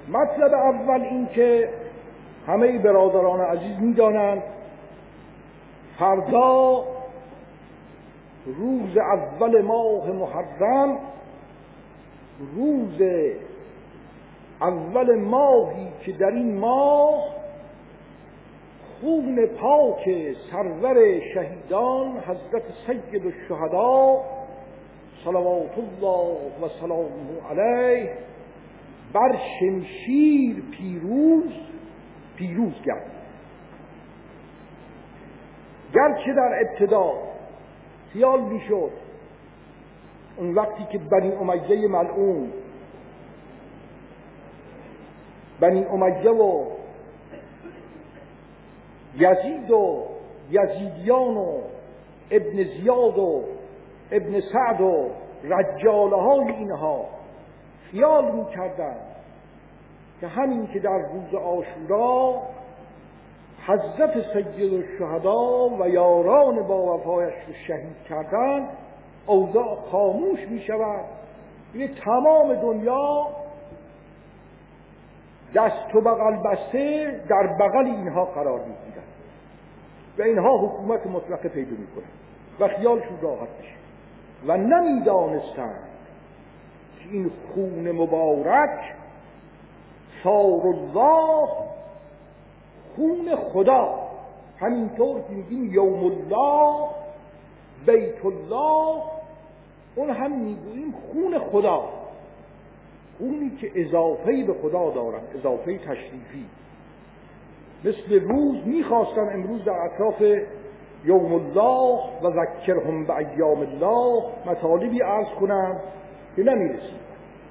مطلب اول این که همه برادران عزیز می‌دانند فردا روز اول ماه محرم، روز اول ماهی که در این ماه خون پاک سرور شهیدان حضرت سید الشهدا صلوات الله و سلامه علیه بر شمشیر پیروز گردید. گرچه در ابتدا خیال میشد اون وقتی که بنی امیه ملعون، بنی امیه و یزید و یزیدیان و ابن زیاد و ابن سعد و رجاله های اینها خیال میکردن که همین که در روز عاشورا حضرت سید الشهدا و یاران با وفایش رو شهید کردن اوضاع خاموش می شود، یه تمام دنیا دست و بغل بسته در بغل اینها قرار می گیرن و اینها حکومت مطلقه پیدا می کنن و خیالشون راحت میشه و نمی دانستن که این خون مبارک ثار الله، خون خدا، همینطور که میگیم یوم الله، بیت الله، اون هم میگوییم خون خدا، خونی که اضافه‌ای به خدا دارن، اضافه تشریفی. مثل روز میخواستم امروز در اطراف یوم الله و ذکرهم بایام الله مطالبی عرض کنم که نمیرسید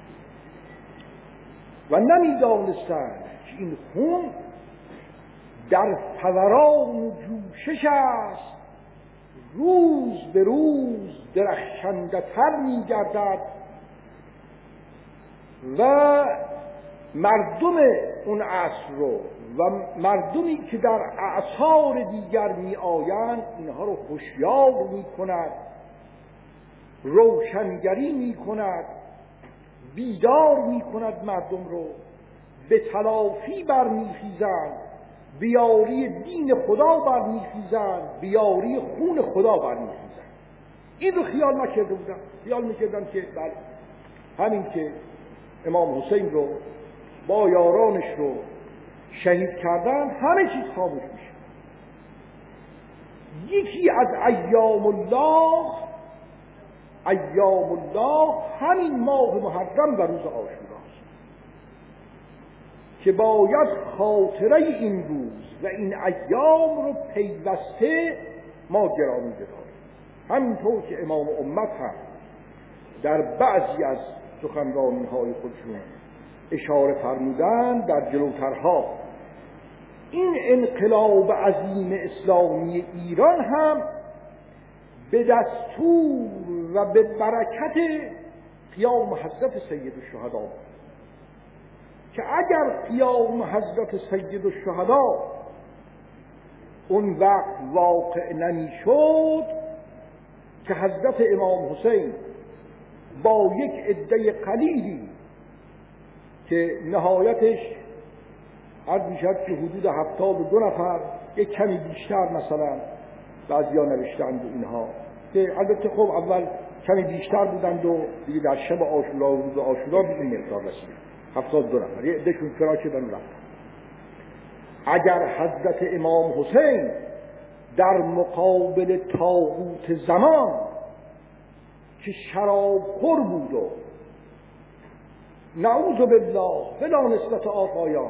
و نمیدانستند که این خون در فوران و جوشش است، روز به روز درخشنده تر می گردد و مردم اون عصر رو و مردمی که در اعصار دیگر می آیند اینها رو هوشیار می کند، روشنگری می کند، بیدار می کند، مردم رو به تلافی برمیخیزند، بیاری دین خدا برمیخیزند، بیاری خون خدا برمیخیزند. این رو خیال نکرده بودن. خیال میکردن که بله همین که امام حسین رو با یارانش رو شهید کردن همه چیز خاموش میشه. یکی از ایام الله همین ماه محرم و روز عاشوراست که باید خاطره این روز و این ایام رو پیوسته ما گرامی بداریم. همینطور که امام امت هم در بعضی از سخنرانی‌های خودشون اشاره فرمودن در جلوترها، این انقلاب عظیم اسلامی ایران هم به دستور و به برکت قیام حضرت سید الشهدا بود که اگر قیام حضرت سید الشهدا اون وقت واقع نمی شد که حضرت امام حسین با یک عده قلیلی که نهایتش عرض می شد که حدود 72 نفر، یک کمی بیشتر مثلا بعضیا نوشتند اینها که البته خب اول کمی بیشتر بودند و دیگه در شب عاشورا و روز عاشورا به این مقدار رسید 72 نفر، یه عدهشون فرار شدن و رفتن. اگر حضرت امام حسین در مقابل طاغوت زمان که شرابخور بود و نعوذ بالله بلا نسبت آقایان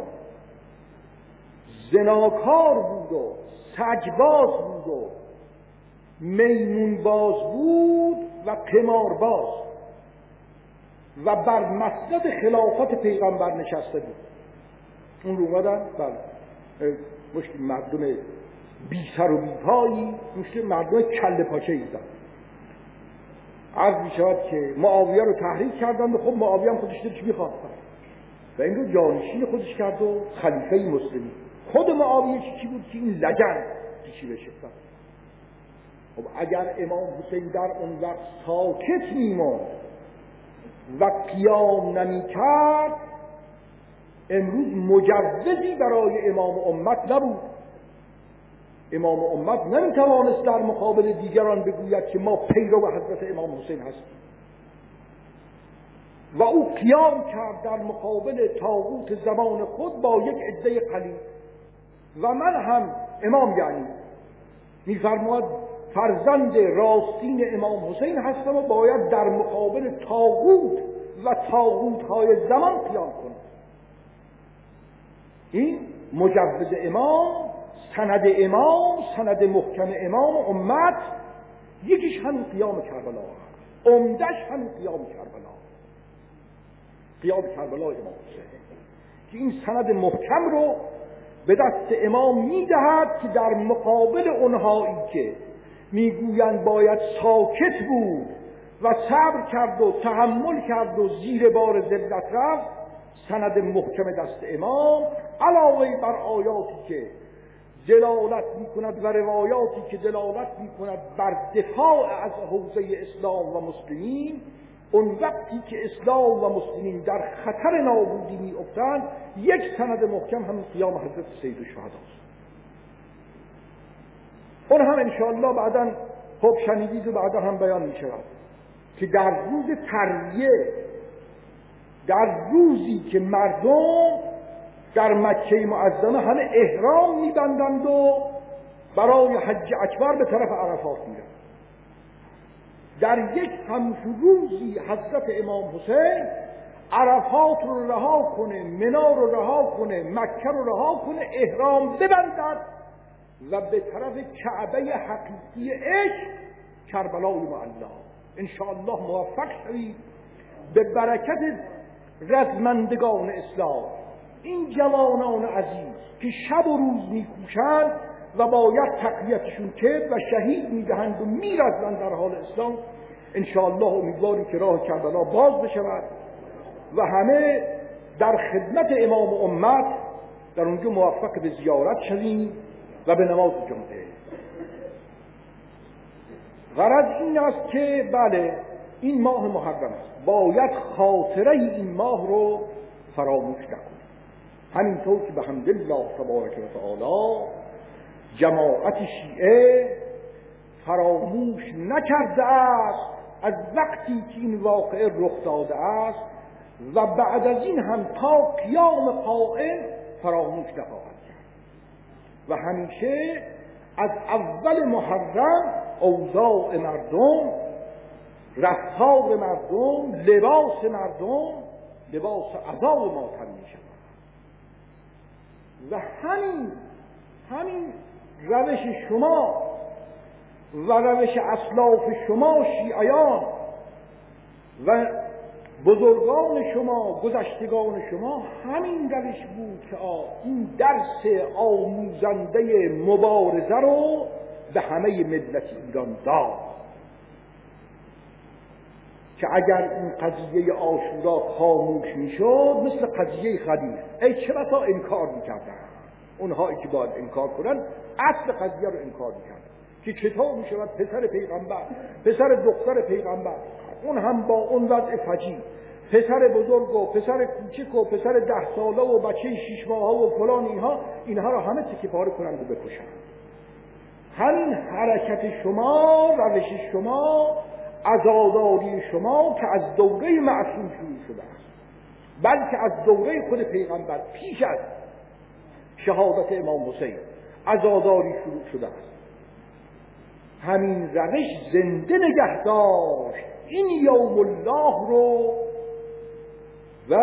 زناکار بود و سجباز بود و میمون باز بود و قمارباز و بر مسند خلافت پیغمبر نشسته بود، اون رو اومدن بله مشکل مردم بی سر و بی پایی، مشکل مردم کله پاچه ایدن. عرض می شود که معاویه رو تحریک کردن و خب معاویه هم خودش دلش میخواست و این رو جانشین خودش کرد و خلیفه مسلمی. خود معاویه چی بود که این لجن چی بشه؟ خب اگر امام حسین در اون وقت ساکت میموند و قیام نمی کرد امروز مجوزی برای امام امت نبود. امام امت نمیتوانست در مقابل دیگران بگوید که ما پیرو حضرت امام حسین هستیم و او قیام کرد در مقابل طاغوت زمان خود با یک عده قلیل. و من هم امام یعنی می‌فرماید فرزند راستین امام حسین هستم و باید در مقابل طاغوت و طاغوت‌های زمان قیام کنم. این مجوز امام، سند محکم امام امت، یکیش همین قیام کربلا، عمدش همین قیام کربلا امام حسین که این سند محکم رو به دست امام میدهد که در مقابل اونهایی که میگویند باید ساکت بود و صبر کرد و تحمل کرد و زیر بار ذلت رفت، سند محکم دست امام علاوه بر آیاتی که دلالت میکند و روایاتی که دلالت میکند بر دفاع از حوزه اسلام و مسلمین، اون وقتی که اسلام و مسلمین در خطر نابودی میافتند، یک سند محکم هم قیام حضرت سید الشهدا است. اون هم انشاءالله بعداً خوب شنیدید و بعدا هم بیان میشود که در روز ترویه، در روزی که مردم در مکه معظمه همه احرام میبندند و برای حج اکبر به طرف عرفات میرن، در یک همچون روزی حضرت امام حسین عرفات رو رها کنه، منا رو رها کنه، مکه رو رها کنه، احرام ببندد و به طرف کعبه حقیقی عشق کربلای معلا انشاءالله موفق شوید به برکت رزمندگان اسلام، این جوانان عزیز که شب و روز میکوشند و باید تقویتشون کرد و شهید میدهند و میرزند در حال اسلام. انشاءالله امیدواریم که راه کربلا باز بشود و همه در خدمت امام امت در اونجا موفق به زیارت شویم و به نماز جمعه. غرض این است که بله این ماه محرم است، باید خاطره این ماه رو فراموش نکنیم، همینطور که به حمدالله تبارک و تعالی جماعت شیعه فراموش نکرده است از وقتی که این واقعه رخ داده است و بعد از این هم تا قیام قائم فراموش نخواهد کرد و همیشه از اول محرم اوضاع مردم، رفتار مردم، لباس مردم لباس عزا و ماتم می شود و همین روش شما و روش اسلاف شما شیعیان و بزرگان شما، گذشتگان شما، همین روش بود که این درس آموزنده مبارزه رو به همه ملت ایران داد که اگر این قضیه عاشورا خاموش میشد مثل قضیه قدیر، ای چه بسا انکار میکردن اونهایی که باید انکار کنن، اصل قضیه رو انکار میکردن که چطور میشود پسر پیغمبر، پسر دختر پیغمبر، اون هم با اون وضع فجیع، پسر بزرگ و پسر کوچک و پسر 10 ساله و بچه 6 ماهه و فلان، اینها رو همه تکه پاره کنند و بکشند. همین حرکت شما، روش شما، عزاداری شما که از دوره معصوم شروع شده است، بلکه از دوره خود پیغمبر پیش از شهادت امام حسین عزاداری شروع شده است، همین روش زنده نگه داشت این یوم الله رو و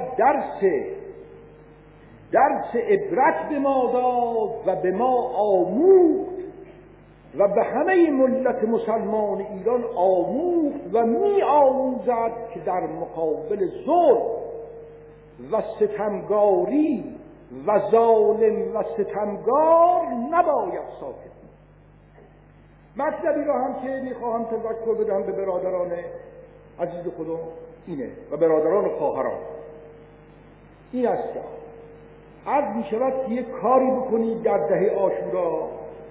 درس عبرت به ما داد و به ما آموخت و به همه ملت مسلمان ایران آموخت و می آموزد که در مقابل ظلم و ستمگاری و ظالم و ستمگار نباید ساکت. مطلبی را هم که میخواهم تذکر بدم به برادران عزیز خودم اینه و برادران و خواهران، این است که عرض می شود که یک کاری بکنید در دهه عاشورا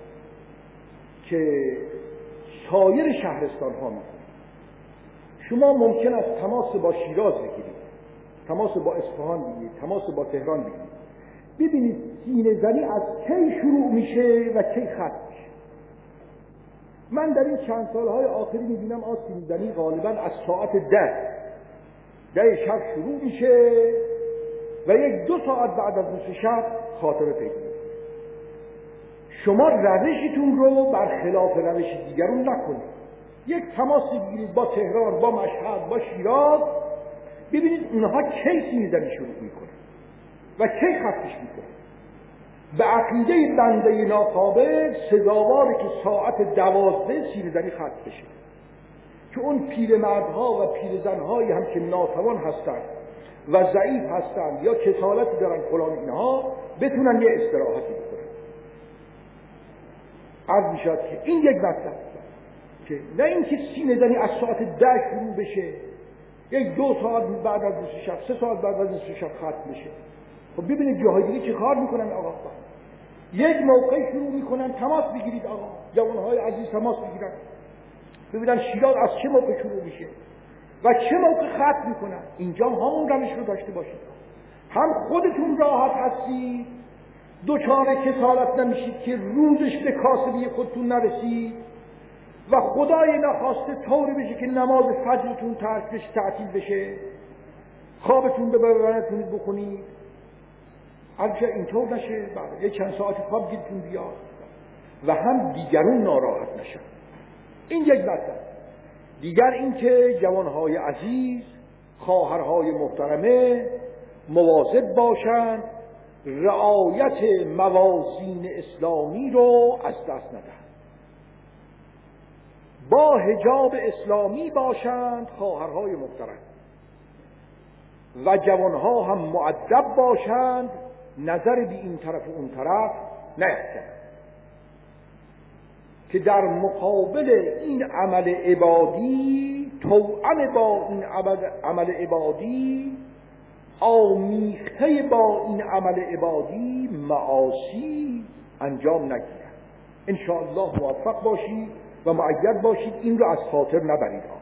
که سایر شهرستان ها میکنید. شما ممکن است تماس با شیراز بگیرید، تماس با اصفهان بگیرید، تماس با تهران بگیرید، ببینید سینه زنی از کی شروع میشه و کی ختم میشه. من در این چند سالهای آخری میبینم سینه زنی غالبا از ساعت 10 شب شروع میشه و 1-2 ساعت بعد از نصف شب خاتمه پیدا میکنه. شما روشتون رو برخلاف روش دیگرون نکنید. یک تماس بگیرید با تهران، با مشهد، با شیراز، ببینید اونها کی سینه زنی شروع میکنه و کی ختمش میکنه. به عقیده بنده ناقابل سزاواره که ساعت 12 سینه زنی ختم بشه، که اون پیرمردها و پیرزنهایی هم که ناتوان هستند و ضعیف هستند یا کسالتی دارن فلان اینها بتونن یه استراحتی بکنن. عرض میشد که این یک مطلب که نه اینکه سینه زنی از ساعت 10 شروع بشه، 1-2 ساعت بعد از نصف شب، 3 ساعت بعد از نصف شب ختم بشه. خب ببینید جاهای دیگه چه کار میکنن آقا. یک موقع شروع میکنن تماس بگیرید آقا، جوانهای عزیز تماس بگیرن ببینن شیراز از چه موقع شروع میشه و چه موقع ختم میکنن. اینجا همون روش رو داشته باشید، هم خودتون راحت هستید، دوچار کسالت نمیشید که روزش به کاسبی خودتون نرسید و خدای نخواسته طوری بشه که نماز فجرتون ترک بشه، تعطیل بشه، خوابتون ببرنتونید بخونید. اگر اینطور نشه بعد یک چند ساعت خواب گیرتون بیاد و هم دیگرون ناراحت نشن. این یک مطلب. دیگر اینکه جوانهای عزیز، خواهرهای محترمه مواظب باشند رعایت موازین اسلامی رو از دست ندهند. با حجاب اسلامی باشند خواهرهای محترم و جوانها هم مؤدب باشند، نظر به این طرف و اون طرف نیفتند که در مقابل این عمل عبادی توأم با این عمل عبادی آمیخته با این عمل عبادی معاصی انجام نگیرند. ان شاء الله موفق باشید و مؤید باشید، این رو از خاطر نبرید.